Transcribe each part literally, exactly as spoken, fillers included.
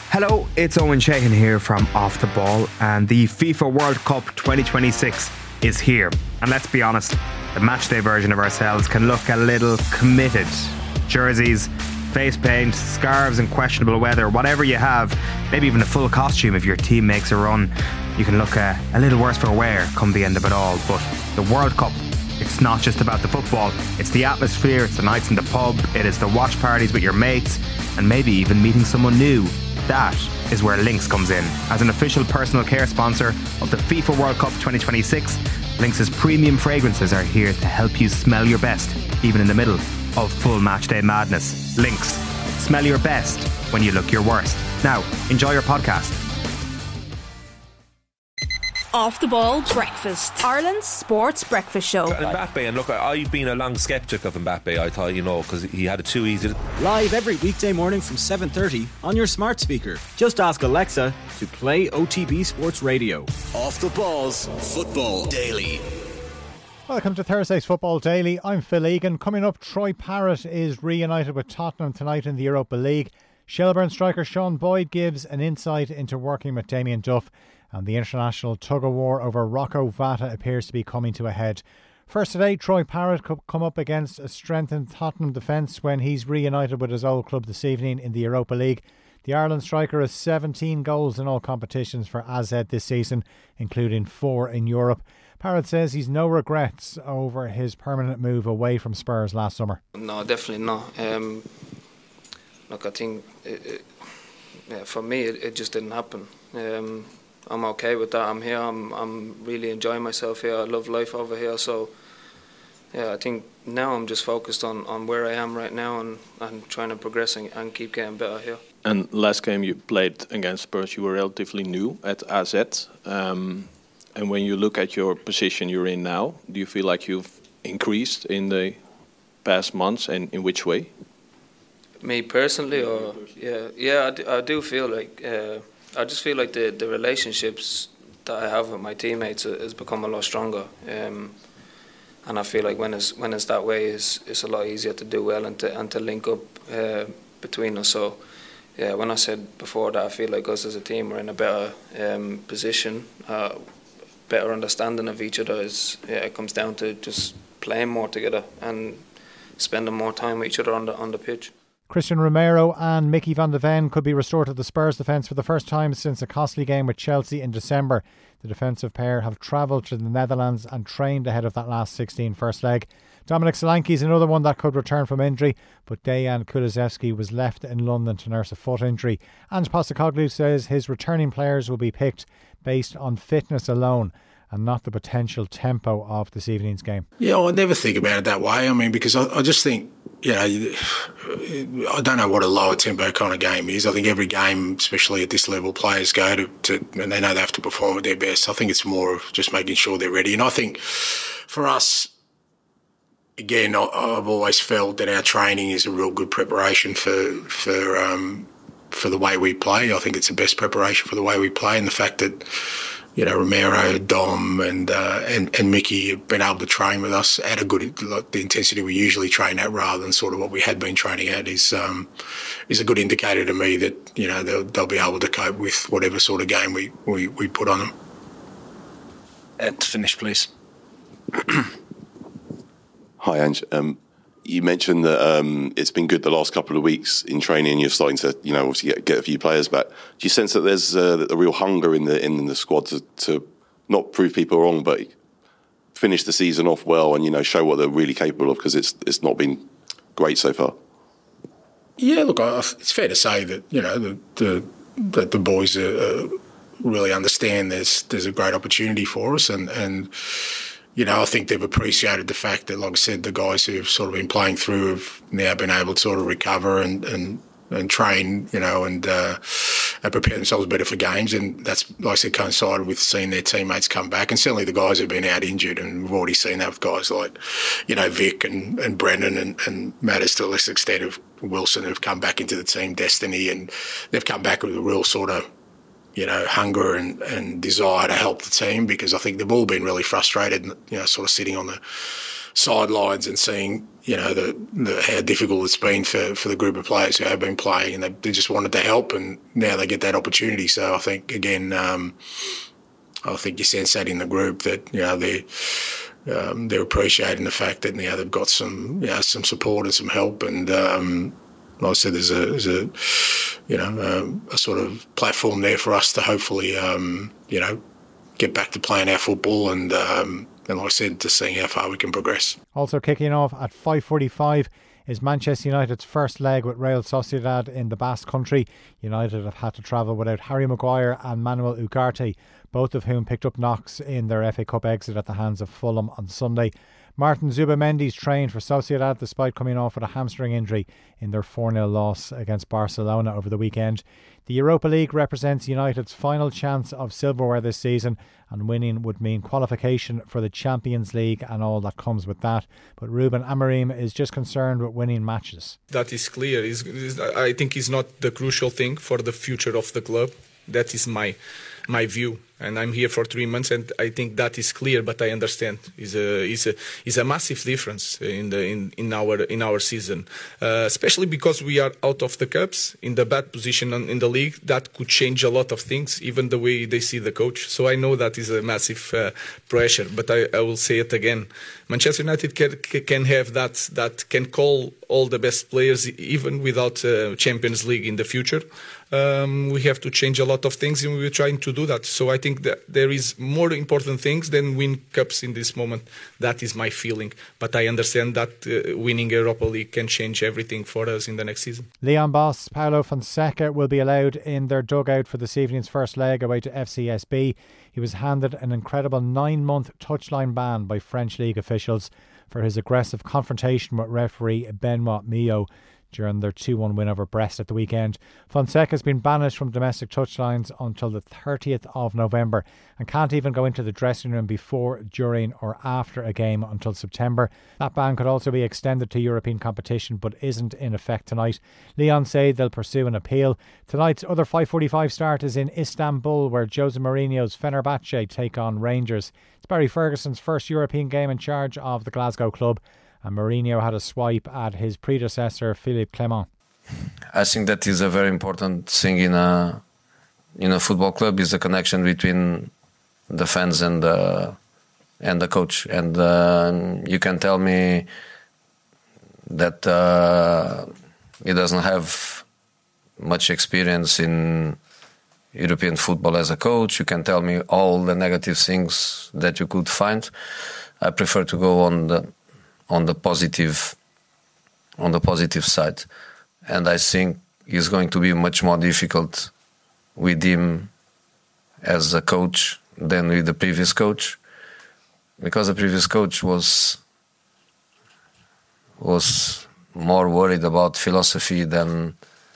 Hello, it's Owen Sheehan here from Off the Ball, and the FIFA World Cup twenty twenty-six is here. And let's be honest, the matchday version of ourselves can look a little committed. Jerseys, face paint, scarves and questionable weather, whatever you have, maybe even a full costume if your team makes a run, you can look a, a little worse for wear come the end of it all. But the World Cup, it's not just about the football, it's the atmosphere, it's the nights in the pub, it is the watch parties with your mates, and maybe even meeting someone new. That is where Lynx comes in. As an official personal care sponsor of the FIFA World Cup twenty twenty-six, Lynx's premium fragrances are here to help you smell your best, even in the middle of full matchday madness. Lynx, smell your best when you look your worst. Now, enjoy your podcast. Off the Ball Breakfast, Ireland's sports breakfast show. Mbappe, and look, I've been a long sceptic of Mbappe, I thought, you know, because he had it too easy. Live every weekday morning from seven thirty on your smart speaker. Just ask Alexa to play O T B Sports Radio. Off the Ball's Football Daily. Welcome to Thursday's Football Daily. I'm Phil Egan. Coming up, Troy Parrott is reunited with Tottenham tonight in the Europa League. Shelbourne striker Sean Boyd gives an insight into working with Damien Duff. And the international tug-of-war over Rocco Vata appears to be coming to a head. First today, Troy Parrott could come up against a strengthened Tottenham defence when he's reunited with his old club this evening in the Europa League. The Ireland striker has seventeen goals in all competitions for A Z this season, including four in Europe. Parrott says he's no regrets over his permanent move away from Spurs last summer. No, definitely not. Um, look, I think it, it, yeah, for me it, it just didn't happen. Um, I'm okay with that. I'm here. I'm I'm really enjoying myself here. I love life over here. So, yeah, I think now I'm just focused on, on where I am right now and, and trying to progress and, and keep getting better here. And last game you played against Spurs, you were relatively new at A Z. Um, and when you look at your position you're in now, do you feel like you've increased in the past months, and in which way? Me personally, or yeah, yeah, I do, I do feel like. Uh, I just feel like the, the relationships that I have with my teammates has become a lot stronger, um, and I feel like when it's when it's that way, it's, it's a lot easier to do well and to and to link up uh, between us. So, yeah, when I said before that I feel like us as a team are in a better um, position, uh, better understanding of each other. Is yeah, it comes down to just playing more together and spending more time with each other on the on the pitch. Christian Romero and Mickey van de Ven could be restored to the Spurs defence for the first time since a costly game with Chelsea in December. The defensive pair have travelled to the Netherlands and trained ahead of that last sixteen first leg. Dominic Solanke is another one that could return from injury, but Dejan Kulusevski was left in London to nurse a foot injury. Ange Postecoglou says his returning players will be picked based on fitness alone and not the potential tempo of this evening's game. Yeah, I never think about it that way. I mean, because I, I just think, you know, I don't know what a lower tempo kind of game is. I think every game, especially at this level, players go to, to and they know they have to perform at their best. I think it's more of just making sure they're ready. And I think for us, again, I, I've always felt that our training is a real good preparation for for um, for the way we play. I think it's the best preparation for the way we play, and the fact that, you know, Romero, Dom and, uh, and and Mickey have been able to train with us at a good, like the intensity we usually train at rather than sort of what we had been training at is um, is a good indicator to me that, you know, they'll, they'll be able to cope with whatever sort of game we, we, we put on them. Ed, finish please. Hi Ange. Um, you mentioned that um, it's been good the last couple of weeks in training and you're starting to, you know, obviously get, get a few players back. Do you sense that there's uh, a real hunger in the in the squad to, to not prove people wrong, but finish the season off well and, you know, show what they're really capable of, because it's it's not been great so far? Yeah, look, I, it's fair to say that, you know, the the, that the boys are, uh, really understand there's there's a great opportunity for us, and and. You know, I think they've appreciated the fact that, like I said, the guys who have sort of been playing through have now been able to sort of recover and, and, and train, you know, and, uh, and prepare themselves better for games. And that's, like I said, coincided with seeing their teammates come back. And certainly the guys who've been out injured, and we've already seen that with guys like, you know, Vic and, and Brendan and, and Mattis to a lesser extent of Wilson, who've come back into the team destiny, and they've come back with a real sort of, you know, hunger and, and desire to help the team, because I think they've all been really frustrated, you know, sort of sitting on the sidelines and seeing, you know, the, the how difficult it's been for, for the group of players who have been playing, and they, they just wanted to help, and now they get that opportunity. So I think, again, um, I think you sense that in the group that, you know, they're, um, they're appreciating the fact that, you know, they've got some, you know, some support and some help, and um, like I said, there's a, there's a you know, um, a sort of platform there for us to hopefully, um, you know, get back to playing our football, and um, and like I said, to seeing how far we can progress. Also kicking off at five forty-five is Manchester United's first leg with Real Sociedad in the Basque Country. United have had to travel without Harry Maguire and Manuel Ugarte, both of whom picked up knocks in their F A Cup exit at the hands of Fulham on Sunday. Martin Zubamendi's trained for Sociedad despite coming off with a hamstring injury in their four nil loss against Barcelona over the weekend. The Europa League represents United's final chance of silverware this season, and winning would mean qualification for the Champions League and all that comes with that. But Ruben Amorim is just concerned with winning matches. That is clear. It's, it's, I think it's not the crucial thing for the future of the club. That is my my view. And I'm here for three months, and I think that is clear. But I understand is a is a is a massive difference in the in, in our in our season, uh, especially because we are out of the cups in the bad position in the league. That could change a lot of things, even the way they see the coach. So I know that is a massive uh, pressure. But I, I will say it again: Manchester United can can have that that can call all the best players even without uh, Champions League in the future. Um, we have to change a lot of things, and we're trying to do that. So I think that there is more important things than win cups in this moment. That is my feeling. But I understand that uh, winning Europa League can change everything for us in the next season. Leon boss Paulo Fonseca will be allowed in their dugout for this evening's first leg away to F C S B. He was handed an incredible nine-month touchline ban by French league officials for his aggressive confrontation with referee Benoit Millot during their two one win over Brest at the weekend. Fonseca has been banished from domestic touchlines until the thirtieth of November and can't even go into the dressing room before, during or after a game until September. That ban could also be extended to European competition but isn't in effect tonight. Leon say they'll pursue an appeal. Tonight's other five forty-five start is in Istanbul, where Jose Mourinho's Fenerbahce take on Rangers. It's Barry Ferguson's first European game in charge of the Glasgow club, and Mourinho had a swipe at his predecessor, Philippe Clement. I think that is a very important thing in a in a football club, is the connection between the fans and the and the coach. And uh, you can tell me that uh, he doesn't have much experience in European football as a coach. You can tell me all the negative things that you could find. I prefer to go on the on the positive on the positive side, and I think it's going to be much more difficult with him as a coach than with the previous coach, because the previous coach was was more worried about philosophy than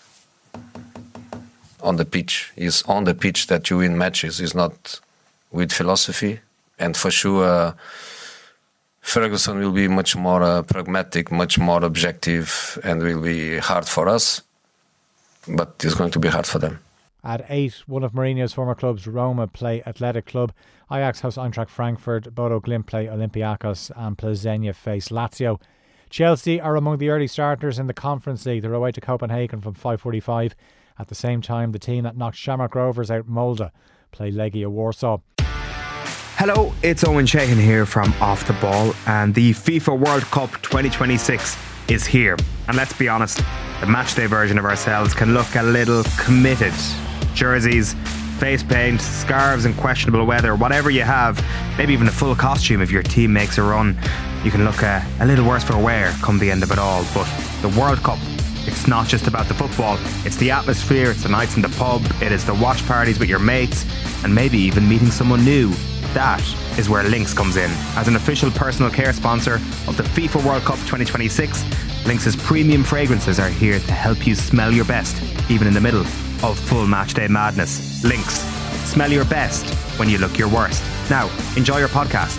on the pitch. It's on the pitch that you win matches, it's not with philosophy. And for sure uh, Ferguson will be much more uh, pragmatic, much more objective, and will be hard for us, but it's going to be hard for them. At eight, one of Mourinho's former clubs, Roma, play Athletic Club. Ajax host Eintracht Frankfurt, Bodo Glimt play Olympiacos, and Plzeň face Lazio. Chelsea are among the early starters in the Conference League. They're away to Copenhagen from five forty-five. At the same time, the team that knocked Shamrock Rovers out Molde play Legia Warsaw. Hello, it's Owen Sheehan here from Off the Ball, and the FIFA World Cup twenty twenty-six is here. And let's be honest, the matchday version of ourselves can look a little committed. Jerseys, face paint, scarves and questionable weather, whatever you have, maybe even a full costume if your team makes a run, you can look a, a little worse for wear come the end of it all. But the World Cup, it's not just about the football, it's the atmosphere, it's the nights in the pub, it is the watch parties with your mates, and maybe even meeting someone new. That is where Lynx comes in. As an official personal care sponsor of the FIFA World Cup twenty twenty-six, Lynx's premium fragrances are here to help you smell your best, even in the middle of full matchday madness. Lynx, smell your best when you look your worst. Now, enjoy your podcast.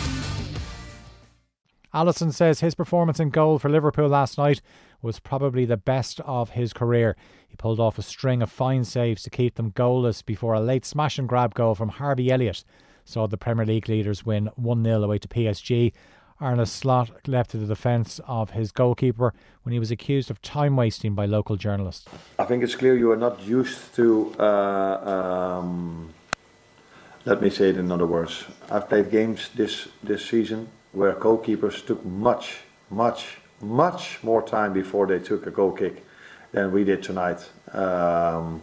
Alisson says his performance in goal for Liverpool last night was probably the best of his career. He pulled off a string of fine saves to keep them goalless before a late smash and grab goal from Harvey Elliott saw the Premier League leaders win one nil away to P S G. Arne Slot leapt to the defence of his goalkeeper when he was accused of time wasting by local journalists. I think it's clear you are not used to, uh, um, let me say it in other words. I've played games this, this season where goalkeepers took much, much, much more time before they took a goal kick than we did tonight. Um,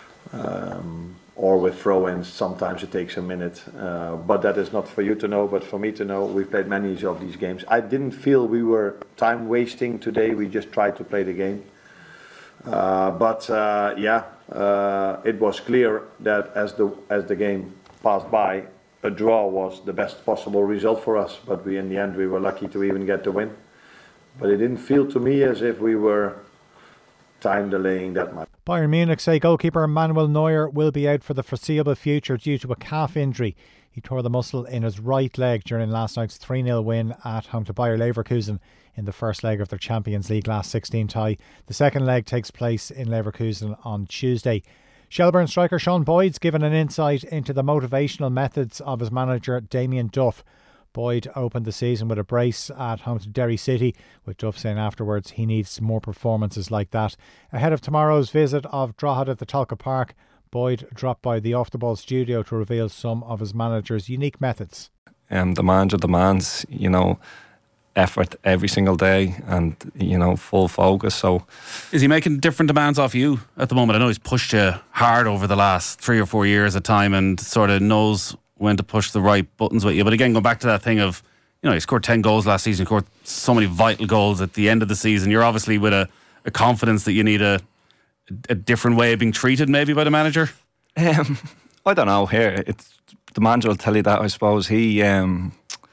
um, or with throw-ins, sometimes it takes a minute. Uh, but that is not for you to know, but for me to know. We've played many of these games. I didn't feel we were time wasting today. We just tried to play the game. Uh, but uh, yeah, uh, it was clear that as the as the game passed by, a draw was the best possible result for us. But we, in the end, we were lucky to even get the win. But it didn't feel to me as if we were time delaying that much. Bayern Munich say goalkeeper Manuel Neuer will be out for the foreseeable future due to a calf injury. He tore the muscle in his right leg during last night's three nil win at home to Bayer Leverkusen in the first leg of their Champions League last sixteen tie. The second leg takes place in Leverkusen on Tuesday. Shelbourne striker Sean Boyd's given an insight into the motivational methods of his manager Damien Duff. Boyd opened the season with a brace at home to Derry City, with Duff saying afterwards he needs more performances like that. Ahead of tomorrow's visit of Drogheda at the Tolka Park, Boyd dropped by the Off The Ball studio to reveal some of his manager's unique methods. Um, the manager demands, you know, effort every single day and, you know, full focus. So, is he making different demands off you at the moment? I know he's pushed you hard over the last three or four years at time and sort of knows when to push the right buttons with you. But again, going back to that thing of, you know, he scored ten goals last season, scored so many vital goals at the end of the season. You're obviously with a, a confidence that you need a, a different way of being treated maybe by the manager? Um, I don't know. Here, it's, the manager will tell you that, I suppose. He um,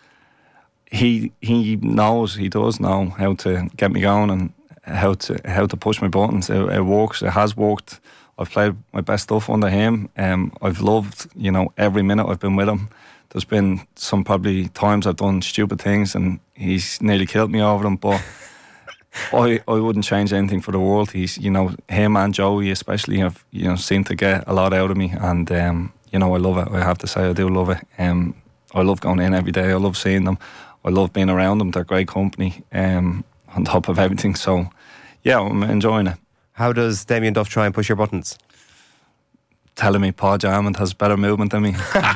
he he knows, he does know how to get me going and how to how to push my buttons. It, it works. It has worked. I've played my best stuff under him. Um, I've loved, you know, every minute I've been with him. There's been some probably times I've done stupid things and he's nearly killed me over them, but I I wouldn't change anything for the world. He's, you know, him and Joey especially have, you know, seemed to get a lot out of me, and um, you know, I love it. I have to say, I do love it. Um, I love going in every day. I love seeing them. I love being around them. They're great company. Um, on top of everything, so yeah, I'm enjoying it. How does Damien Duff try and push your buttons? Telling me Paul Jarman has better movement than me.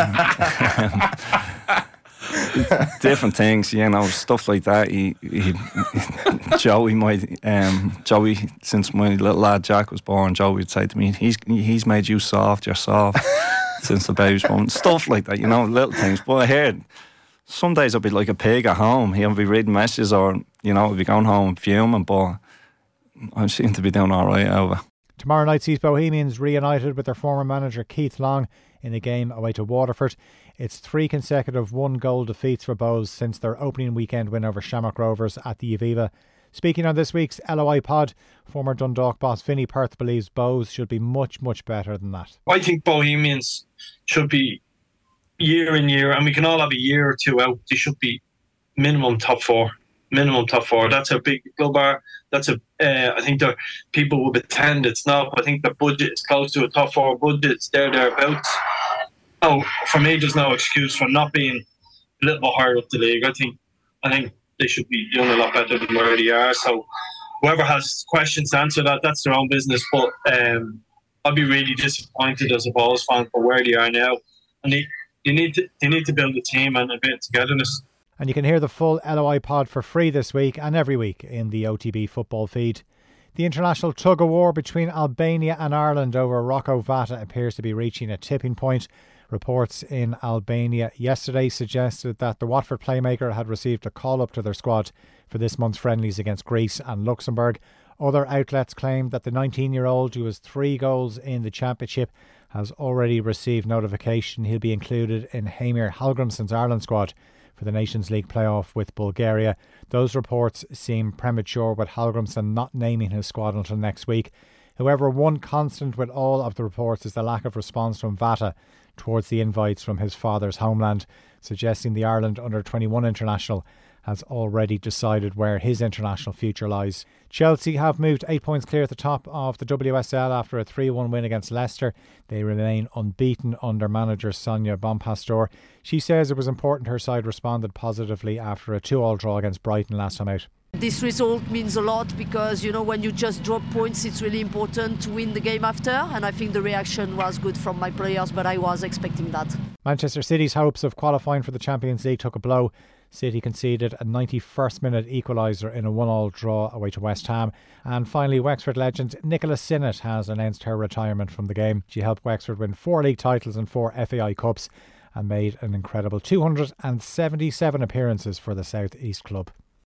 Different things, you know, stuff like that. He, he, Joey might, um, Joey, since my little lad Jack was born, Joey would say to me, "He's he's made you soft. You're soft since the baby's born." Stuff like that, you know, little things. But I heard some days I'd be like a pig at home. He'll be reading messages, or you know, I'd be going home fuming, but I seem to be doing all right over. Tomorrow night sees Bohemians reunited with their former manager Keith Long in a game away to Waterford. It's three consecutive one-goal defeats for Bohs since their opening weekend win over Shamrock Rovers at the Aviva. Speaking on this week's L O I pod, former Dundalk boss Vinnie Perth believes Bohs should be much, much better than that. I think Bohemians should be year in year, and we can all have a year or two out. They should be minimum top four. Minimum top four. That's a big club bar. That's a. Uh, I think the people will attend. It's not. I think the budget is close to a top four budget. It's there thereabouts. Oh, for me, there's no excuse for not being a little bit higher up the league. I think. I think they should be doing a lot better than where they are. So, whoever has questions to answer that, that's their own business. But um, I'd be really disappointed as a Balls fan for where they are now. And they, they need to. They need to build a team and a bit of togetherness. And you can hear the full L O I pod for free this week and every week in the O T B football feed. The international tug-of-war between Albania and Ireland over Rocco Vata appears to be reaching a tipping point. Reports in Albania yesterday suggested that the Watford playmaker had received a call-up to their squad for this month's friendlies against Greece and Luxembourg. Other outlets claimed that the nineteen-year-old, who has three goals in the championship, has already received notification he'll be included in Heimir Hallgrímsson's Ireland squad for the Nations League playoff with Bulgaria. Those reports seem premature, with Hallgrímsson not naming his squad until next week. However, one constant with all of the reports is the lack of response from Vata towards the invites from his father's homeland, suggesting the Ireland under twenty-one international has already decided where his international future lies. Chelsea have moved eight points clear at the top of the W S L after a three one win against Leicester. They remain unbeaten under manager Sonia Bonpastor. She says it was important her side responded positively after a two all draw against Brighton last time out. This result means a lot because, you know, when you just drop points, it's really important to win the game after. And I think the reaction was good from my players, but I was expecting that. Manchester City's hopes of qualifying for the Champions League took a blow. City conceded a ninety-first minute equaliser in a one all draw away to West Ham. And finally, Wexford legend Nicola Sinnott has announced her retirement from the game. She helped Wexford win four league titles and four F A I Cups and made an incredible two hundred seventy-seven appearances for the South East club.